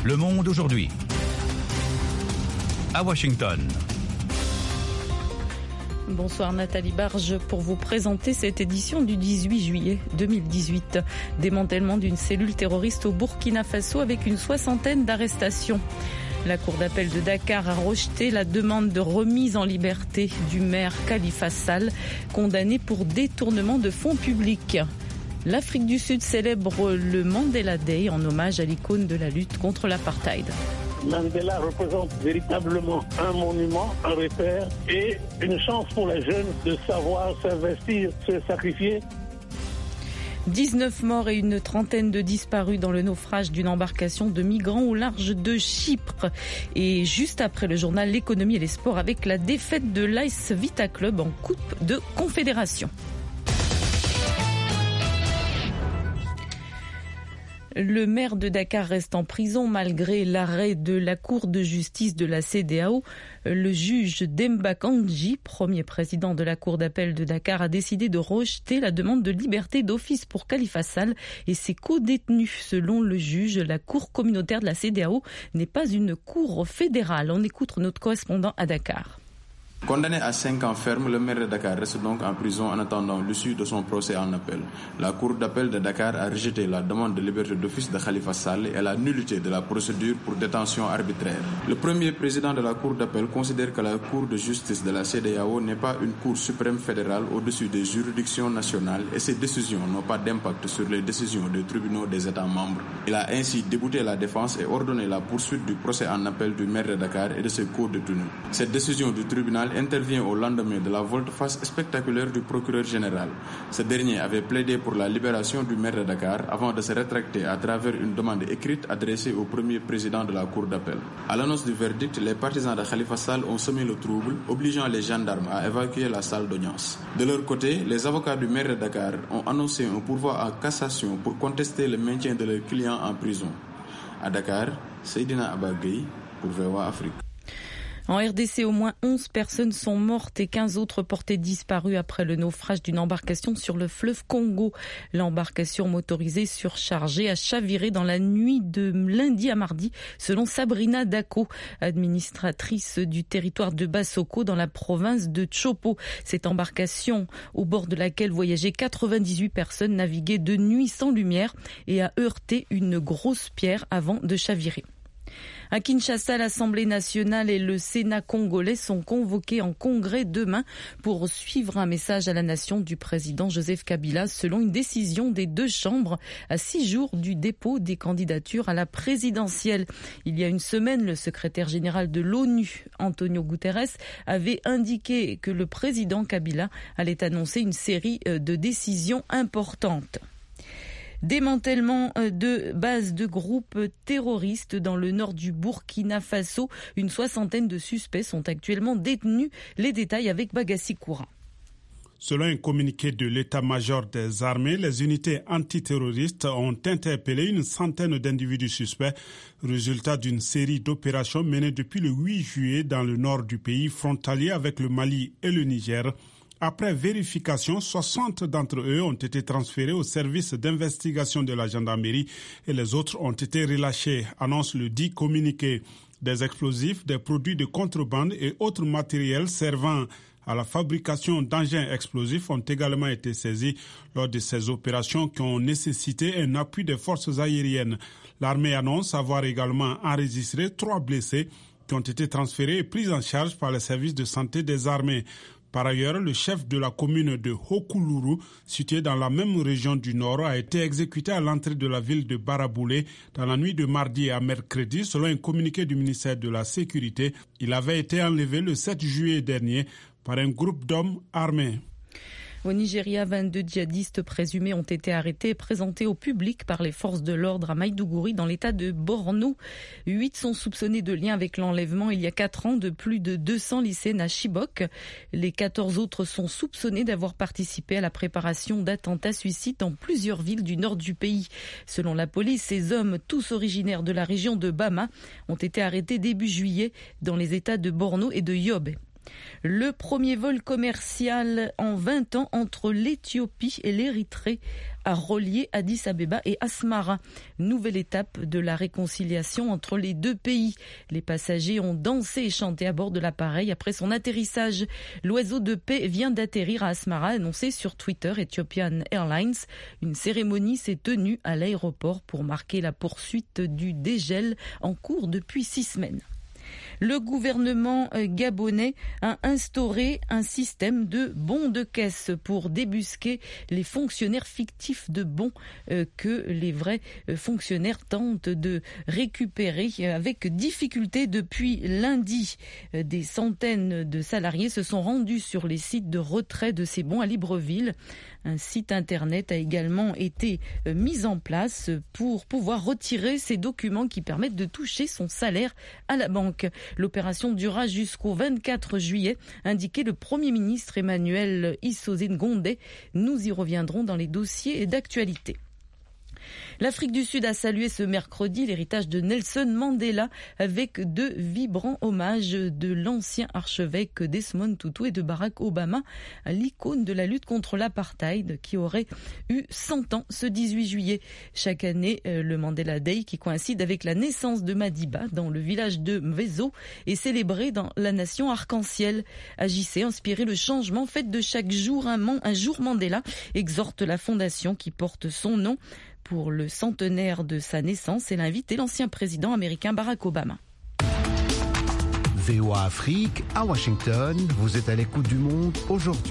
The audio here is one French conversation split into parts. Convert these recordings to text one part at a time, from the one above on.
Le Monde aujourd'hui. À Washington. Bonsoir Nathalie Barge pour vous présenter cette édition du 18 juillet 2018. Démantèlement d'une cellule terroriste au Burkina Faso avec une soixantaine d'arrestations. La Cour d'appel de Dakar a rejeté la demande de remise en liberté du maire Khalifa Sall, condamné pour détournement de fonds publics. L'Afrique du Sud célèbre le Mandela Day en hommage à l'icône de la lutte contre l'apartheid. Mandela représente véritablement un monument, un repère et une chance pour les jeunes de savoir s'investir, se sacrifier. 19 morts et une trentaine de disparus dans le naufrage d'une embarcation de migrants au large de Chypre. Et juste après le journal L'économie et les sports avec la défaite de l'AS Vita Club en Coupe de Confédération. Le maire de Dakar reste en prison malgré l'arrêt de la Cour de justice de la CEDEAO. Le juge Demba Kandji, premier président de la Cour d'appel de Dakar, a décidé de rejeter la demande de liberté d'office pour Khalifa Sall et ses co-détenus. Selon le juge, la Cour communautaire de la CEDEAO n'est pas une cour fédérale. On écoute notre correspondant à Dakar. Condamné à 5 ans ferme, le maire de Dakar reste donc en prison en attendant l'issue de son procès en appel. La Cour d'appel de Dakar a rejeté la demande de liberté d'office de Khalifa Sall et la nullité de la procédure pour détention arbitraire. Le premier président de la Cour d'appel considère que la Cour de justice de la CEDEAO n'est pas une Cour suprême fédérale au-dessus des juridictions nationales et ses décisions n'ont pas d'impact sur les décisions des tribunaux des États membres. Il a ainsi débouté la défense et ordonné la poursuite du procès en appel du maire de Dakar et de ses co-détenus. Cette décision du tribunal intervient au lendemain de la volte-face spectaculaire du procureur général. Ce dernier avait plaidé pour la libération du maire de Dakar avant de se rétracter à travers une demande écrite adressée au premier président de la Cour d'appel. À l'annonce du verdict, les partisans de Khalifa Sall ont semé le trouble, obligeant les gendarmes à évacuer la salle d'audience. De leur côté, les avocats du maire de Dakar ont annoncé un pourvoi en cassation pour contester le maintien de leurs clients en prison. À Dakar, Seydina Abagay pour VOA Afrique. En RDC, au moins 11 personnes sont mortes et 15 autres portées disparues après le naufrage d'une embarcation sur le fleuve Congo. L'embarcation motorisée surchargée a chaviré dans la nuit de lundi à mardi, selon Sabrina Dako, administratrice du territoire de Bassoko dans la province de Tshopo. Cette embarcation, au bord de laquelle voyageaient 98 personnes, naviguait de nuit sans lumière et a heurté une grosse pierre avant de chavirer. À Kinshasa, l'Assemblée nationale et le Sénat congolais sont convoqués en congrès demain pour suivre un message à la nation du président Joseph Kabila selon une décision des deux chambres à 6 jours du dépôt des candidatures à la présidentielle. Il y a une semaine, le secrétaire général de l'ONU, Antonio Guterres, avait indiqué que le président Kabila allait annoncer une série de décisions importantes. Démantèlement de bases de groupes terroristes dans le nord du Burkina Faso. Une soixantaine de suspects sont actuellement détenus. Les détails avec Bagassi Koura. Selon un communiqué de l'état-major des armées, les unités antiterroristes ont interpellé une centaine d'individus suspects, résultat d'une série d'opérations menées depuis le 8 juillet dans le nord du pays, frontalier avec le Mali et le Niger. Après vérification, 60 d'entre eux ont été transférés au service d'investigation de la gendarmerie et les autres ont été relâchés, annonce le dit communiqué. Des explosifs, des produits de contrebande et autres matériels servant à la fabrication d'engins explosifs ont également été saisis lors de ces opérations qui ont nécessité un appui des forces aériennes. L'armée annonce avoir également enregistré 3 blessés qui ont été transférés et pris en charge par les services de santé des armées. Par ailleurs, le chef de la commune de Hokuluru, située dans la même région du Nord, a été exécuté à l'entrée de la ville de Baraboulé dans la nuit de mardi à mercredi, selon un communiqué du ministère de la Sécurité. Il avait été enlevé le 7 juillet dernier par un groupe d'hommes armés. Au Nigeria, 22 djihadistes présumés ont été arrêtés et présentés au public par les forces de l'ordre à Maïdougouri dans l'état de Borno. 8 sont soupçonnés de lien avec l'enlèvement il y a 4 ans de plus de 200 lycéens à Chibok. Les 14 autres sont soupçonnés d'avoir participé à la préparation d'attentats suicides dans plusieurs villes du nord du pays. Selon la police, ces hommes, tous originaires de la région de Bama, ont été arrêtés début juillet dans les états de Borno et de Yobe. Le premier vol commercial en 20 ans entre l'Éthiopie et l'Érythrée a relié Addis Abeba et Asmara. Nouvelle étape de la réconciliation entre les deux pays. Les passagers ont dansé et chanté à bord de l'appareil après son atterrissage. L'oiseau de paix vient d'atterrir à Asmara, annoncé sur Twitter Ethiopian Airlines. Une cérémonie s'est tenue à l'aéroport pour marquer la poursuite du dégel en cours depuis 6 semaines. Le gouvernement gabonais a instauré un système de bons de caisse pour débusquer les fonctionnaires fictifs de bons que les vrais fonctionnaires tentent de récupérer avec difficulté depuis lundi. Des centaines de salariés se sont rendus sur les sites de retrait de ces bons à Libreville. Un site internet a également été mis en place pour pouvoir retirer ces documents qui permettent de toucher son salaire à la banque. L'opération durera jusqu'au 24 juillet, indiquait le Premier ministre Emmanuel Issozé-Ngondé. Nous y reviendrons dans les dossiers d'actualité. L'Afrique du Sud a salué ce mercredi l'héritage de Nelson Mandela avec 2 vibrants hommages de l'ancien archevêque Desmond Tutu et de Barack Obama à l'icône de la lutte contre l'apartheid qui aurait eu 100 ans ce 18 juillet. Chaque année, le Mandela Day, qui coïncide avec la naissance de Madiba dans le village de Mvezo, est célébré dans la nation arc-en-ciel. Agissez, inspirez le changement, faites de chaque jour un jour Mandela, exhorte la fondation qui porte son nom. Pour le centenaire de sa naissance, elle a invité l'ancien président américain Barack Obama. VOA Afrique, à Washington, vous êtes à l'écoute du monde aujourd'hui.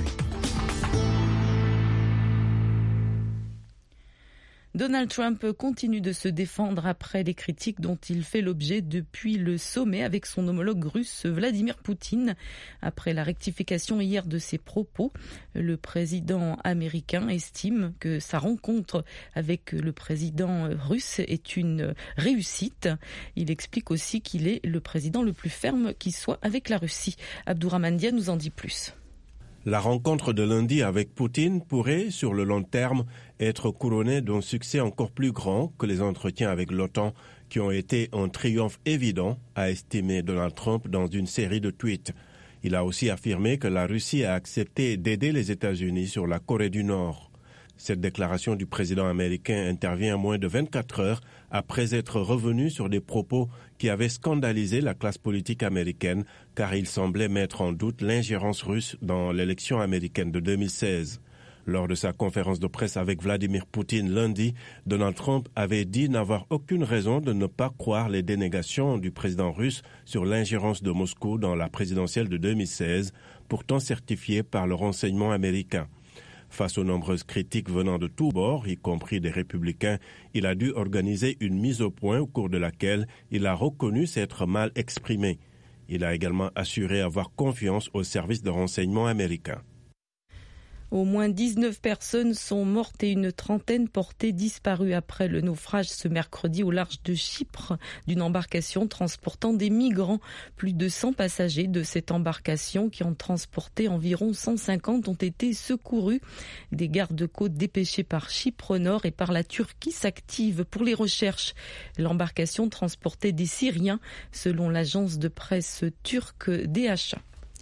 Donald Trump continue de se défendre après les critiques dont il fait l'objet depuis le sommet avec son homologue russe Vladimir Poutine. Après la rectification hier de ses propos, le président américain estime que sa rencontre avec le président russe est une réussite. Il explique aussi qu'il est le président le plus ferme qui soit avec la Russie. Abdourahmane Dia nous en dit plus. La rencontre de lundi avec Poutine pourrait, sur le long terme, être couronnée d'un succès encore plus grand que les entretiens avec l'OTAN qui ont été un triomphe évident, a estimé Donald Trump dans une série de tweets. Il a aussi affirmé que la Russie a accepté d'aider les États-Unis sur la Corée du Nord. Cette déclaration du président américain intervient moins de 24 heures après être revenu sur des propos qui avaient scandalisé la classe politique américaine car il semblait mettre en doute l'ingérence russe dans l'élection américaine de 2016. Lors de sa conférence de presse avec Vladimir Poutine lundi, Donald Trump avait dit n'avoir aucune raison de ne pas croire les dénégations du président russe sur l'ingérence de Moscou dans la présidentielle de 2016, pourtant certifiée par le renseignement américain. Face aux nombreuses critiques venant de tous bords, y compris des républicains, il a dû organiser une mise au point au cours de laquelle il a reconnu s'être mal exprimé. Il a également assuré avoir confiance aux services de renseignement américains. Au moins 19 personnes sont mortes et une trentaine portées disparues après le naufrage ce mercredi au large de Chypre d'une embarcation transportant des migrants. Plus de 100 passagers de cette embarcation qui en transportait environ 150 ont été secourus. Des gardes-côtes dépêchés par Chypre Nord et par la Turquie s'activent pour les recherches. L'embarcation transportait des Syriens selon l'agence de presse turque DHA.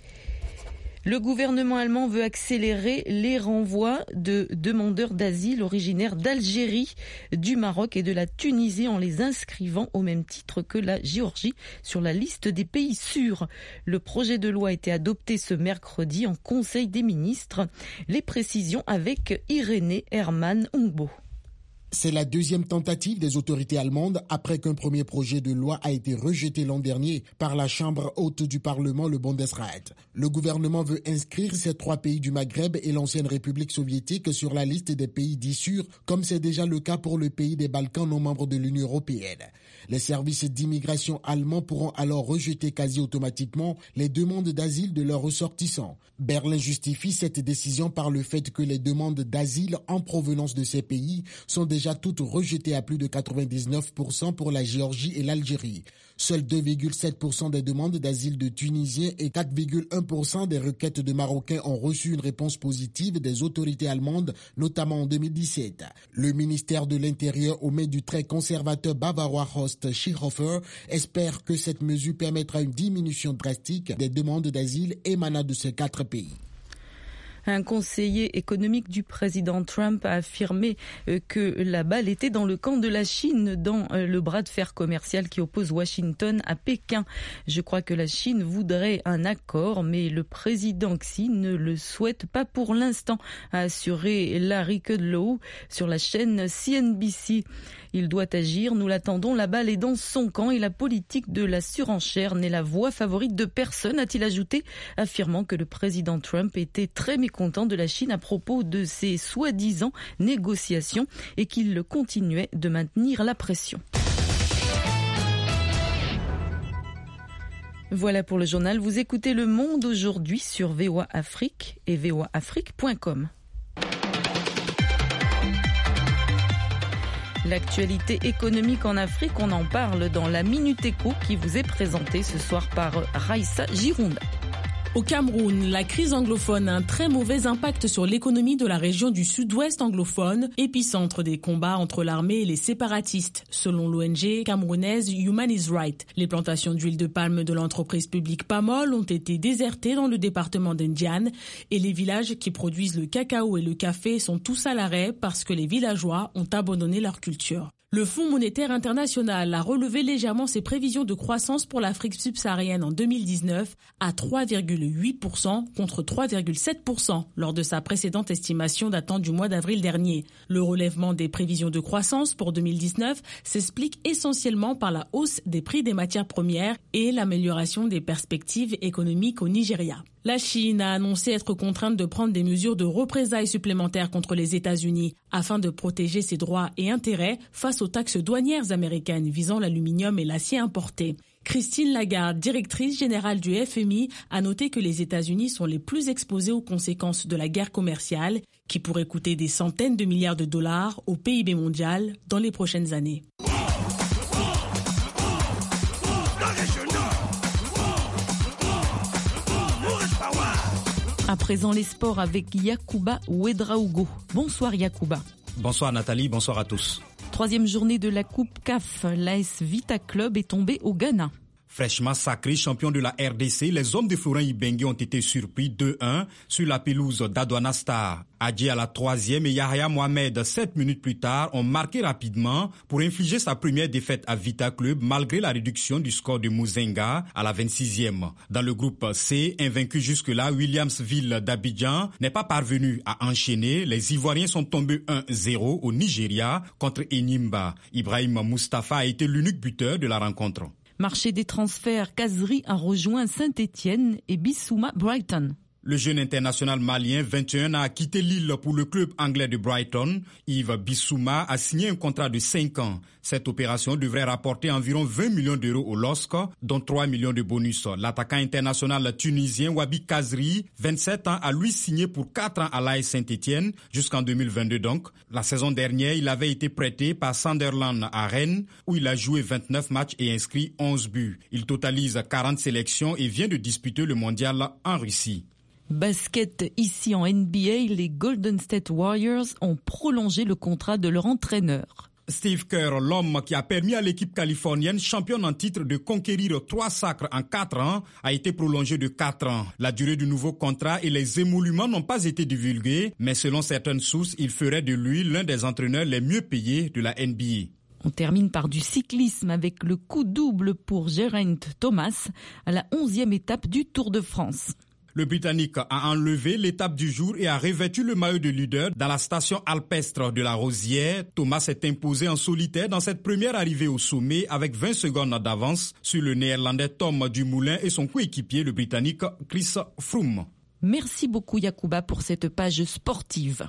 Le gouvernement allemand veut accélérer les renvois de demandeurs d'asile originaires d'Algérie, du Maroc et de la Tunisie en les inscrivant au même titre que la Géorgie sur la liste des pays sûrs. Le projet de loi a été adopté ce mercredi en Conseil des ministres. Les précisions avec Irénée Hermann Ungbo. C'est la deuxième tentative des autorités allemandes après qu'un premier projet de loi a été rejeté l'an dernier par la Chambre haute du Parlement, le Bundesrat. Le gouvernement veut inscrire ces 3 pays du Maghreb et l'ancienne République soviétique sur la liste des pays dits sûrs, comme c'est déjà le cas pour le pays des Balkans non membres de l'Union européenne. Les services d'immigration allemands pourront alors rejeter quasi automatiquement les demandes d'asile de leurs ressortissants. Berlin justifie cette décision par le fait que les demandes d'asile en provenance de ces pays sont déjà déjà toutes rejetées à plus de 99% pour la Géorgie et l'Algérie. Seuls 2,7% des demandes d'asile de Tunisiens et 4,1% des requêtes de Marocains ont reçu une réponse positive des autorités allemandes, notamment en 2017. Le ministère de l'Intérieur, au main du très conservateur bavarois Horst Seehofer, espère que cette mesure permettra une diminution drastique des demandes d'asile émanant de ces 4 pays. Un conseiller économique du président Trump a affirmé que la balle était dans le camp de la Chine dans le bras de fer commercial qui oppose Washington à Pékin. Je crois que la Chine voudrait un accord, mais le président Xi ne le souhaite pas pour l'instant, a assuré Larry Kudlow sur la chaîne CNBC. Il doit agir, nous l'attendons, la balle est dans son camp et la politique de la surenchère n'est la voie favorite de personne, a-t-il ajouté, affirmant que le président Trump était très mécontent de la Chine à propos de ses soi-disant négociations et qu'il continuait de maintenir la pression. Voilà pour le journal. Vous écoutez Le Monde aujourd'hui sur VOA Afrique et voaafrique.com. L'actualité économique en Afrique, on en parle dans la Minute Éco qui vous est présentée ce soir par Raïssa Gironda. Au Cameroun, la crise anglophone a un très mauvais impact sur l'économie de la région du sud-ouest anglophone, épicentre des combats entre l'armée et les séparatistes, selon l'ONG camerounaise Human Rights. Les plantations d'huile de palme de l'entreprise publique Pamol ont été désertées dans le département d'Indiane et les villages qui produisent le cacao et le café sont tous à l'arrêt parce que les villageois ont abandonné leur culture. Le Fonds monétaire international a relevé légèrement ses prévisions de croissance pour l'Afrique subsaharienne en 2019 à 3,8% contre 3,7% lors de sa précédente estimation datant du mois d'avril dernier. Le relèvement des prévisions de croissance pour 2019 s'explique essentiellement par la hausse des prix des matières premières et l'amélioration des perspectives économiques au Nigeria. La Chine a annoncé être contrainte de prendre des mesures de représailles supplémentaires contre les États-Unis afin de protéger ses droits et intérêts face aux taxes douanières américaines visant l'aluminium et l'acier importés. Christine Lagarde, directrice générale du FMI, a noté que les États-Unis sont les plus exposés aux conséquences de la guerre commerciale qui pourrait coûter des centaines de milliards de dollars au PIB mondial dans les prochaines années. À présent, les sports avec Yacouba Ouedraogo. Bonsoir Yacouba. Bonsoir Nathalie, bonsoir à tous. 3e journée de la Coupe CAF, l'AS Vita Club est tombé au Ghana. Fraîchement sacré champion de la RDC, les hommes de Florent Ibenge ont été surpris 2-1 sur la pelouse d'Adouana Star. Adji à la 3e et Yahya Mohamed 7 minutes plus tard ont marqué rapidement pour infliger sa première défaite à Vita Club malgré la réduction du score de Muzenga à la 26e. Dans le groupe C, invaincu jusque-là, Williamsville d'Abidjan n'est pas parvenu à enchaîner. Les Ivoiriens sont tombés 1-0 au Nigeria contre Enyimba. Ibrahim Mustafa a été l'unique buteur de la rencontre. Marché des transferts, Kazri a rejoint Saint-Étienne et Bissouma Brighton. Le jeune international malien, 21 ans, a quitté Lille pour le club anglais de Brighton. Yves Bissouma a signé un contrat de 5 ans. Cette opération devrait rapporter environ 20 millions d'euros au LOSC, dont 3 millions de bonus. L'attaquant international tunisien Wabi Kazri, 27 ans, a lui signé pour 4 ans à l'AS Saint-Étienne, jusqu'en 2022 donc. La saison dernière, il avait été prêté par Sunderland à Rennes, où il a joué 29 matchs et inscrit 11 buts. Il totalise 40 sélections et vient de disputer le mondial en Russie. Basket, ici en NBA, les Golden State Warriors ont prolongé le contrat de leur entraîneur. Steve Kerr, l'homme qui a permis à l'équipe californienne championne en titre de conquérir 3 sacres en 4 ans, a été prolongé de 4 ans. La durée du nouveau contrat et les émoluments n'ont pas été divulgués, mais selon certaines sources, il ferait de lui l'un des entraîneurs les mieux payés de la NBA. On termine par du cyclisme avec le coup double pour Geraint Thomas à la 11e étape du Tour de France. Le Britannique a enlevé l'étape du jour et a revêtu le maillot de leader dans la station alpestre de la Rosière. Thomas s'est imposé en solitaire dans cette première arrivée au sommet avec 20 secondes d'avance sur le Néerlandais Tom Dumoulin et son coéquipier, le Britannique Chris Froome. Merci beaucoup Yacouba pour cette page sportive.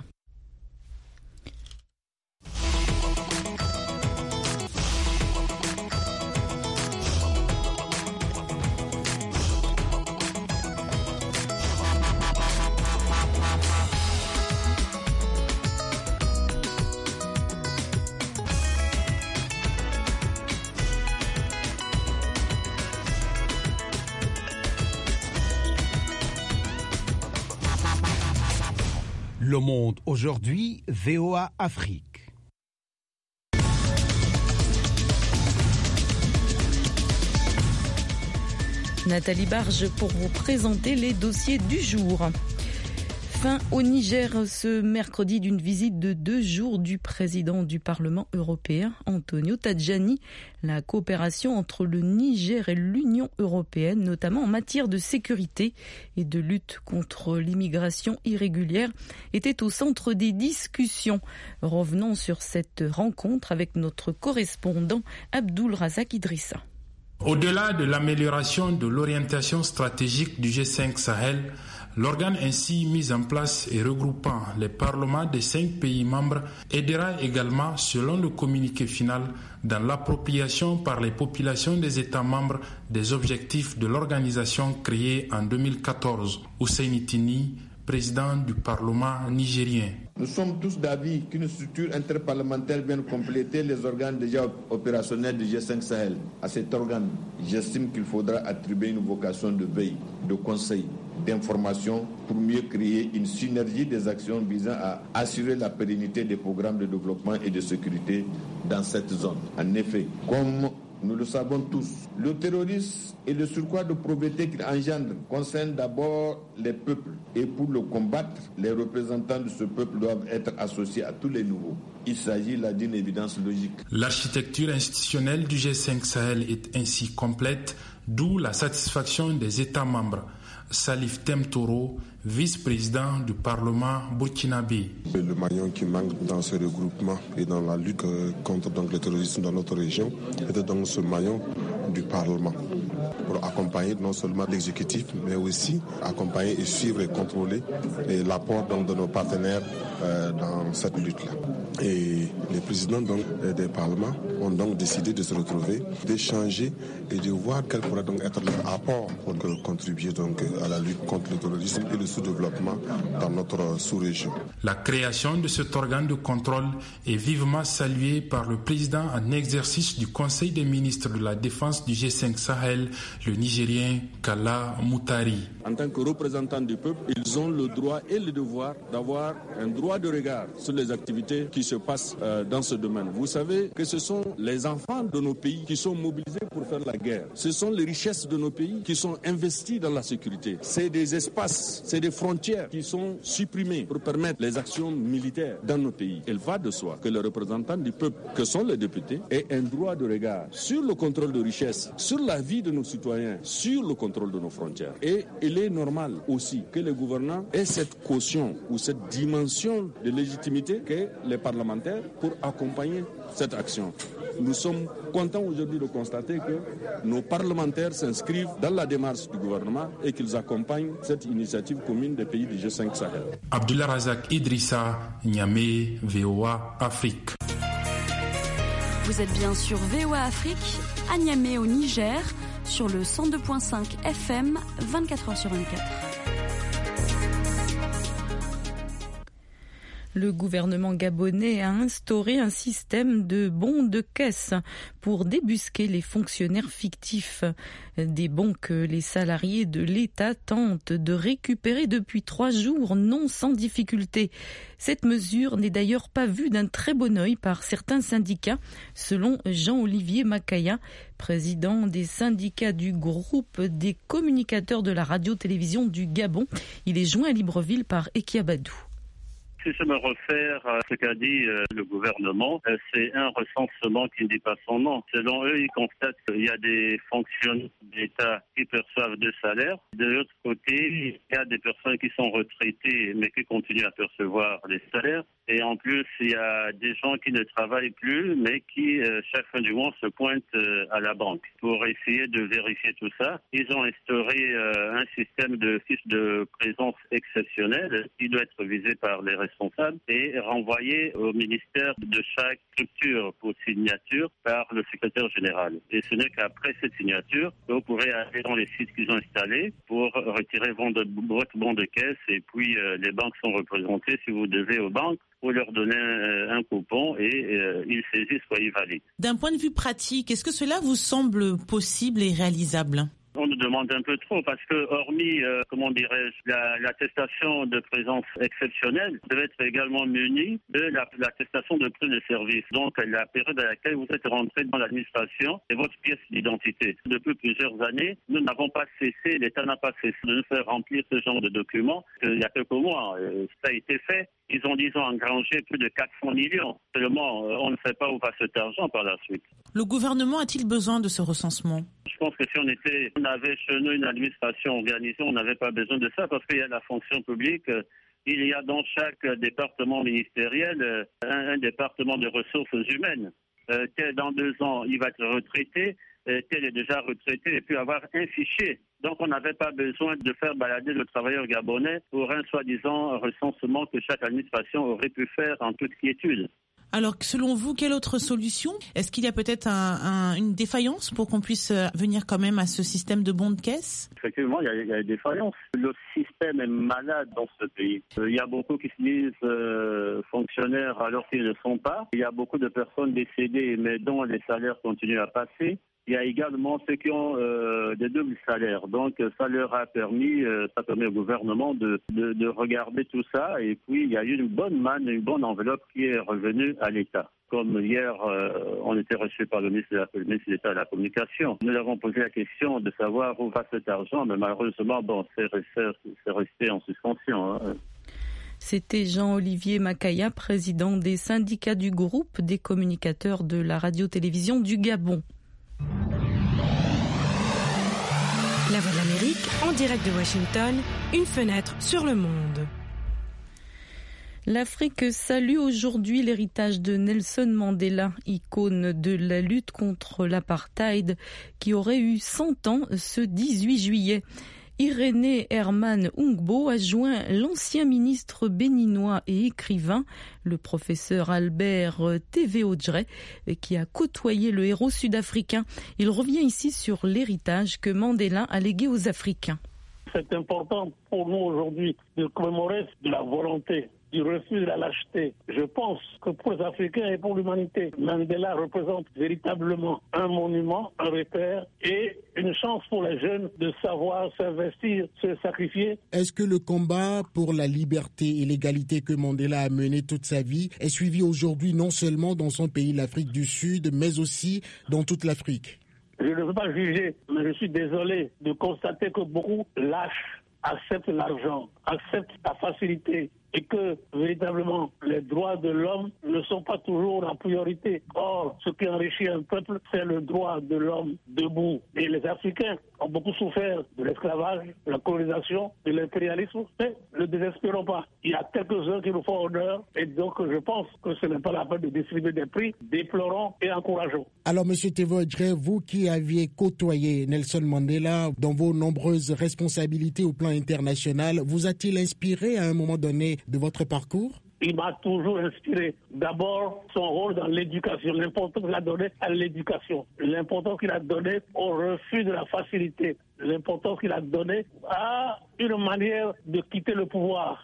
Le Monde aujourd'hui, VOA Afrique. Nathalie Barge pour vous présenter les dossiers du jour. Fin au Niger ce mercredi d'une visite de 2 jours du président du Parlement européen, Antonio Tajani. La coopération entre le Niger et l'Union européenne, notamment en matière de sécurité et de lutte contre l'immigration irrégulière, était au centre des discussions. Revenons sur cette rencontre avec notre correspondant Abdul Razak Idrissa. Au-delà de l'amélioration de l'orientation stratégique du G5 Sahel, l'organe ainsi mis en place et regroupant les parlements des 5 pays membres aidera également, selon le communiqué final, dans l'appropriation par les populations des États membres des objectifs de l'organisation créée en 2014. Husseini Tini, président du Parlement nigérien. Nous sommes tous d'avis qu'une structure interparlementaire vienne compléter les organes déjà opérationnels du G5 Sahel. À cet organe, j'estime qu'il faudra attribuer une vocation de veille, de conseil, d'information pour mieux créer une synergie des actions visant à assurer la pérennité des programmes de développement et de sécurité dans cette zone. En effet, comme nous le savons tous, le terrorisme et le surcroît de pauvreté qu'il engendre concernent d'abord les peuples. Et pour le combattre, les représentants de ce peuple doivent être associés à tous les niveaux. Il s'agit là d'une évidence logique. L'architecture institutionnelle du G5 Sahel est ainsi complète, d'où la satisfaction des États membres. Salif Temtoro, vice-président du Parlement burkinabé. Le maillon qui manque dans ce regroupement et dans la lutte contre le terrorisme dans notre région était donc ce maillon du Parlement pour accompagner non seulement l'exécutif mais aussi accompagner et suivre et contrôler l'apport de nos partenaires dans cette lutte-là. Et les présidents des parlements ont donc décidé de se retrouver, d'échanger et de voir quel pourrait donc être leur apport pour contribuer donc à la lutte contre le terrorisme et le sous-développement dans notre sous-région. La création de cet organe de contrôle est vivement saluée par le président en exercice du Conseil des ministres de la Défense du G5 Sahel, le Nigérien Kalla Moutari. En tant que représentants du peuple, ils ont le droit et le devoir d'avoir un droit de regard sur les activités qui se passent dans ce domaine. Vous savez que ce sont les enfants de nos pays qui sont mobilisés pour faire la guerre. Ce sont les richesses de nos pays qui sont investies dans la sécurité. C'est des espaces, c'est des frontières qui sont supprimées pour permettre les actions militaires dans nos pays. Il va de soi que les représentants du peuple, que sont les députés, aient un droit de regard sur le contrôle de richesses, sur la vie de nos citoyens, sur le contrôle de nos frontières. Et il est normal aussi que les gouvernants aient cette caution ou cette dimension de légitimité que les parlementaires pour accompagner cette action. Nous sommes contents aujourd'hui de constater que nos parlementaires s'inscrivent dans la démarche du gouvernement et qu'ils accompagnent cette initiative commune des pays du G5 Sahel. Abdul Razak Idrissa, Niamey, VOA Afrique. Vous êtes bien sur VOA Afrique, à Niamey au Niger, sur le 102.5 FM, 24h sur 24. Le gouvernement gabonais a instauré un système de bons de caisse pour débusquer les fonctionnaires fictifs. Des bons que les salariés de l'État tentent de récupérer depuis 3 jours, non sans difficulté. Cette mesure n'est d'ailleurs pas vue d'un très bon œil par certains syndicats, selon Jean-Olivier Makaya, président des syndicats du groupe des communicateurs de la radio-télévision du Gabon. Il est joint à Libreville par Ekiabadou. Si je me réfère à ce qu'a dit le gouvernement, c'est un recensement qui ne dit pas son nom. Selon eux, ils constatent qu'il y a des fonctionnaires d'État qui perçoivent des salaires. De l'autre côté, il y a des personnes qui sont retraitées mais qui continuent à percevoir les salaires. Et en plus, il y a des gens qui ne travaillent plus mais qui, chaque fin du mois, se pointent à la banque pour essayer de vérifier tout ça. Ils ont instauré un système de fiche de présence exceptionnelle qui doit être visé par les responsables et renvoyé au ministère de chaque structure pour signature par le secrétaire général. Et ce n'est qu'après cette signature que vous pourrez aller dans les sites qu'ils ont installés pour retirer votre bon de caisse et puis les banques sont représentées si vous devez aux banques pour leur donner un coupon et ils saisissent soit ils valident. D'un point de vue pratique, est-ce que cela vous semble possible et réalisable ? On ne nous demande un peu trop parce que hormis, l'attestation de présence exceptionnelle, vous devez être également muni de l'attestation de prix de service. Donc la période à laquelle vous êtes rentré dans l'administration et votre pièce d'identité. Depuis plusieurs années, nous n'avons pas cessé, l'État n'a pas cessé de nous faire remplir ce genre de documents. Il y a quelques mois, ça a été fait. Ils ont, engrangé plus de 400 millions. Seulement, on ne sait pas où va cet argent par la suite. Le gouvernement a-t-il besoin de ce recensement ? Je pense que si on avait chez nous une administration organisée, on n'avait pas besoin de ça parce qu'il y a la fonction publique. Il y a dans chaque département ministériel un département de ressources humaines. Tel dans 2 ans, il va être retraité, tel est déjà retraité et puis avoir un fichier. Donc on n'avait pas besoin de faire balader le travailleur gabonais pour un soi-disant recensement que chaque administration aurait pu faire en toute quiétude. Alors, selon vous, quelle autre solution ? Est-ce qu'il y a peut-être une défaillance pour qu'on puisse venir quand même à ce système de bons de caisse ? Effectivement, il y a des défaillances. Le système est malade dans ce pays. Il y a beaucoup qui se disent fonctionnaires alors qu'ils ne le sont pas. Il y a beaucoup de personnes décédées mais dont les salaires continuent à passer. Il y a également ceux qui ont des doubles salaires. Donc, ça leur a permis, ça permet au gouvernement de regarder tout ça. Et puis, il y a eu une bonne manne, une bonne enveloppe qui est revenue à l'État. Comme hier, on était reçu par le ministre d'État de la Communication. Nous avons posé la question de savoir où va cet argent, mais malheureusement, c'est resté en suspension. Hein. C'était Jean-Olivier Makaya, président des syndicats du groupe des communicateurs de la radio-télévision du Gabon. La Voix de l'Amérique, en direct de Washington, une fenêtre sur le monde. L'Afrique salue aujourd'hui l'héritage de Nelson Mandela, icône de la lutte contre l'apartheid, qui aurait eu 100 ans ce 18 juillet. Irénée Herman Ungbo a joint l'ancien ministre béninois et écrivain, le professeur Albert Teveodjre, qui a côtoyé le héros sud-africain. Il revient ici sur l'héritage que Mandela a légué aux Africains. C'est important pour nous aujourd'hui de commémorer de la volonté, du refus de la lâcheté. Je pense que pour les Africains et pour l'humanité, Mandela représente véritablement un monument, un repère et une chance pour les jeunes de savoir s'investir, se sacrifier. Est-ce que le combat pour la liberté et l'égalité que Mandela a mené toute sa vie est suivi aujourd'hui non seulement dans son pays, l'Afrique du Sud, mais aussi dans toute l'Afrique ? Je ne veux pas juger, mais je suis désolé de constater que beaucoup lâchent, acceptent l'argent, acceptent la facilité et que véritablement les droits de l'homme ne sont pas toujours la priorité. Or, ce qui enrichit un peuple, c'est le droit de l'homme debout. Et les Africains ont beaucoup souffert de l'esclavage, de la colonisation, de l'impérialisme, mais ne désespérons pas. Il y a quelques-uns qui nous font honneur et donc je pense que ce n'est pas la peine de distribuer des prix, déplorons et encourageons. Alors, M. Teveodjre, vous qui aviez côtoyé Nelson Mandela dans vos nombreuses responsabilités au plan international, vous a-t-il inspiré à un moment donné de votre parcours ? Il m'a toujours inspiré. D'abord, son rôle dans l'éducation, l'importance qu'il a donné à l'éducation, l'importance qu'il a donné au refus de la facilité, l'importance qu'il a donné à une manière de quitter le pouvoir,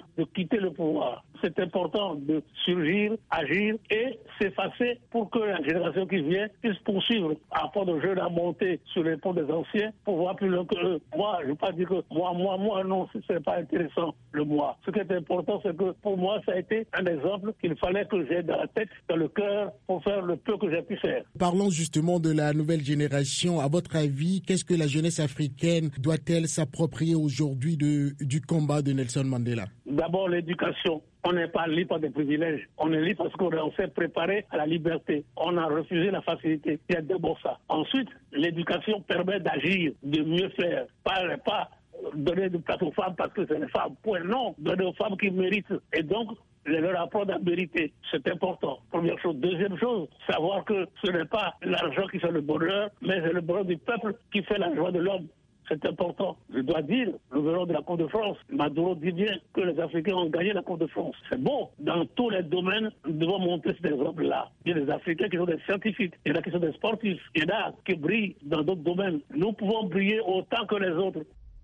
C'est important de surgir, agir et s'effacer pour que la génération qui vient puisse poursuivre, apprendre aux jeunes à monter sur les ponts des anciens pour voir plus loin que eux. Moi, je ne veux pas dire que moi, non, ce n'est pas intéressant, le moi. Ce qui est important, c'est que pour moi, ça a été un exemple qu'il fallait que j'ai dans la tête, dans le cœur, pour faire le peu que j'ai pu faire. Parlons justement de la nouvelle génération. À votre avis, qu'est-ce que la jeunesse africaine doit-elle s'approprier aujourd'hui du combat de Nelson Mandela ? D'abord, l'éducation. On n'est pas libre des privilèges. On est libre parce qu'on s'est préparé à la liberté. On a refusé la facilité. Il y a d'abord ça. Ensuite, l'éducation permet d'agir, de mieux faire. Pas donner de place aux femmes parce que c'est les femmes. Point non, donner aux femmes qui méritent. Et donc, leur apprendre à mériter. C'est important. Première chose. Deuxième chose, savoir que ce n'est pas l'argent qui fait le bonheur, mais c'est le bonheur du peuple qui fait la joie de l'homme. C'est important. Je dois dire, nous venons de la Coupe de France. Maduro dit bien que les Africains ont gagné la Coupe de France. C'est bon. Dans tous les domaines, nous devons montrer cet exemple-là. Il y a des Africains qui sont des scientifiques, il y en a qui sont des sportifs, il y en a qui brillent dans d'autres domaines. Nous pouvons briller autant que les autres.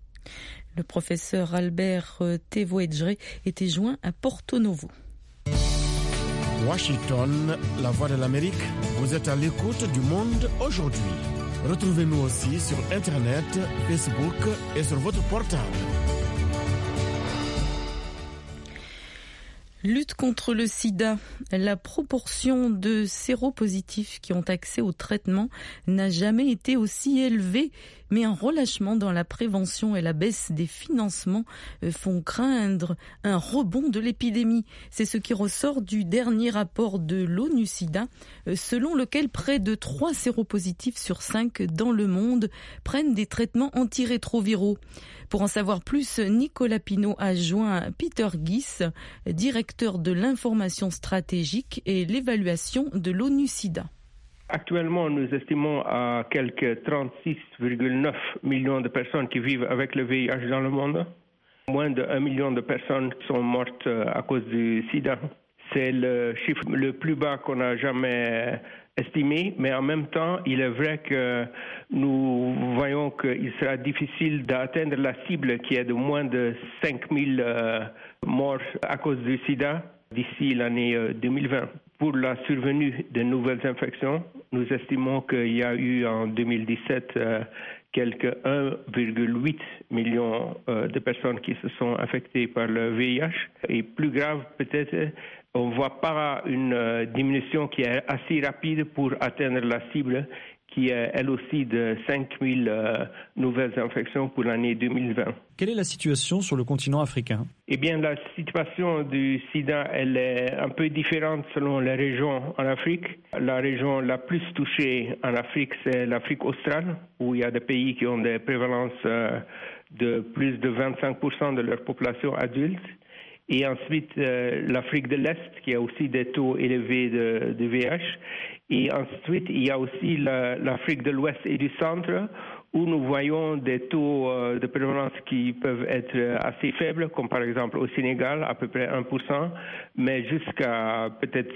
Le professeur Albert Teveodjre était joint à Porto Novo. Washington, la Voix de l'Amérique, vous êtes à l'écoute du Monde aujourd'hui. Retrouvez-nous aussi sur Internet, Facebook et sur votre portable. Lutte contre le sida. La proportion de séropositifs qui ont accès au traitement n'a jamais été aussi élevée, mais un relâchement dans la prévention et la baisse des financements font craindre un rebond de l'épidémie. C'est ce qui ressort du dernier rapport de l'ONU-SIDA, selon lequel près de 3 séropositifs sur 5 dans le monde prennent des traitements antirétroviraux. Pour en savoir plus, Nicolas Pinault a joint Peter Gies, directeur de l'information stratégique et l'évaluation de l'ONU-SIDA. Actuellement, nous estimons à quelques 36,9 millions de personnes qui vivent avec le VIH dans le monde. Moins de 1 million de personnes sont mortes à cause du sida. C'est le chiffre le plus bas qu'on a jamais estimé, mais en même temps, il est vrai que nous voyons qu'il sera difficile d'atteindre la cible qui est de moins de 5000 morts à cause du sida d'ici l'année 2020. Pour la survenue de nouvelles infections, nous estimons qu'il y a eu en 2017 quelques 1,8 million de personnes qui se sont infectées par le VIH. Et plus grave, peut-être, on ne voit pas une diminution qui est assez rapide pour atteindre la cible qui est elle aussi de 5000 nouvelles infections pour l'année 2020. Quelle est la situation sur le continent africain ? Eh bien, la situation du sida, elle est un peu différente selon les régions en Afrique. La région la plus touchée en Afrique, c'est l'Afrique australe, où il y a des pays qui ont des prévalences de plus de 25% de leur population adulte. Et ensuite, l'Afrique de l'Est, qui a aussi des taux élevés de VIH. Et ensuite, il y a aussi l'Afrique de l'Ouest et du Centre, où nous voyons des taux de prévalence qui peuvent être assez faibles, comme par exemple au Sénégal, à peu près 1%, mais jusqu'à peut-être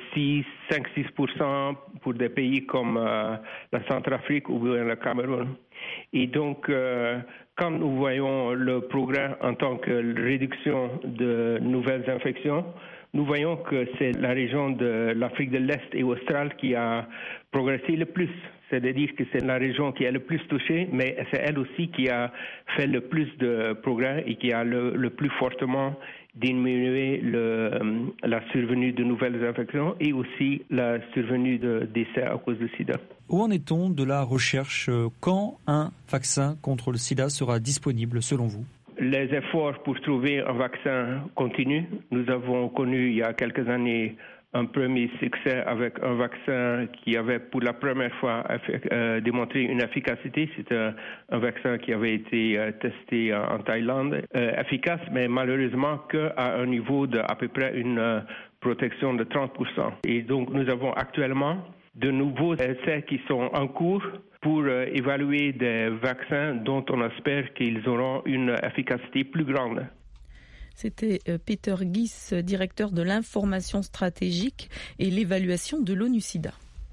5-6% pour des pays comme la Centrafrique ou bien le Cameroun. Et donc, quand nous voyons le progrès en tant que réduction de nouvelles infections, nous voyons que c'est la région de l'Afrique de l'Est et australe qui a progressé le plus. C'est-à-dire que c'est la région qui est le plus touchée, mais c'est elle aussi qui a fait le plus de progrès et qui a le plus fortement diminué la survenue de nouvelles infections et aussi la survenue de décès à cause du sida. Où en est-on de la recherche ? Quand un vaccin contre le sida sera disponible selon vous ? Les efforts pour trouver un vaccin continuent. Nous avons connu il y a quelques années un premier succès avec un vaccin qui avait pour la première fois démontré une efficacité. C'était un vaccin qui avait été testé en Thaïlande, efficace, mais malheureusement qu'à un niveau d'à peu près une protection de 30%. Et donc nous avons actuellement de nouveaux essais qui sont en cours pour évaluer des vaccins dont on espère qu'ils auront une efficacité plus grande. C'était Peter Gies, directeur de l'information stratégique et l'évaluation de l'ONU-SIDA.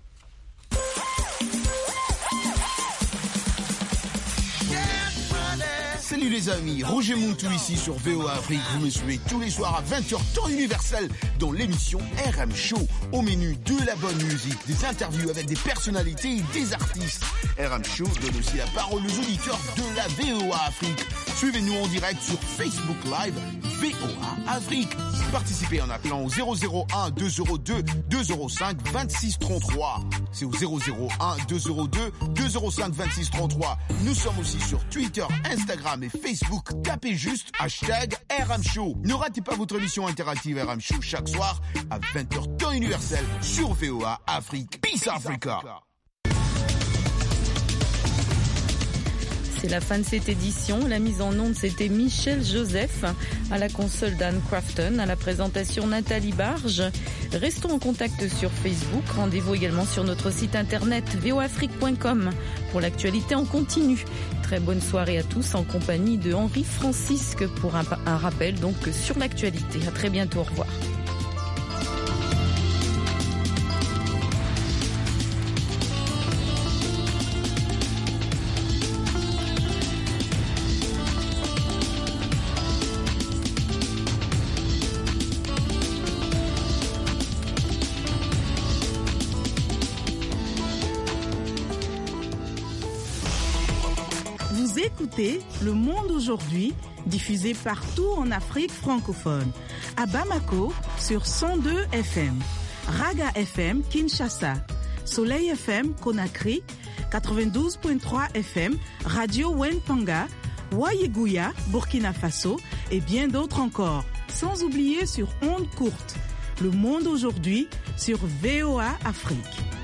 Salut les amis, Roger Moutou ici sur VOA Afrique. Vous me suivez tous les soirs à 20h temps universel dans l'émission RM Show. Au menu de la bonne musique, des interviews avec des personnalités et des artistes. RM Show donne aussi la parole aux auditeurs de la VOA Afrique. Suivez-nous en direct sur Facebook Live VOA Afrique. Participez en appelant au 001 202 205 26 33. C'est au 001 202 205 26 33. Nous sommes aussi sur Twitter, Instagram et Facebook. Tapez juste hashtag RM Show. Ne ratez pas votre émission interactive RM Show chaque soir à 20h temps universel sur VOA Afrique. Peace Africa. C'est la fin de cette édition. La mise en onde, c'était Michel Joseph. À la console, Dan Crafton. À la présentation, Nathalie Barge. Restons en contact sur Facebook. Rendez-vous également sur notre site internet voafrique.com pour l'actualité en continu. Très bonne soirée à tous en compagnie de Henri Francisque pour un rappel donc sur l'actualité. À très bientôt. Au revoir. Vous écoutez Le Monde aujourd'hui, diffusé partout en Afrique francophone. À Bamako, sur 102 FM. Raga FM, Kinshasa. Soleil FM, Conakry. 92.3 FM, Radio Wentanga. Wayeguya, Burkina Faso. Et bien d'autres encore. Sans oublier sur ondes courtes. Le Monde aujourd'hui, sur VOA Afrique.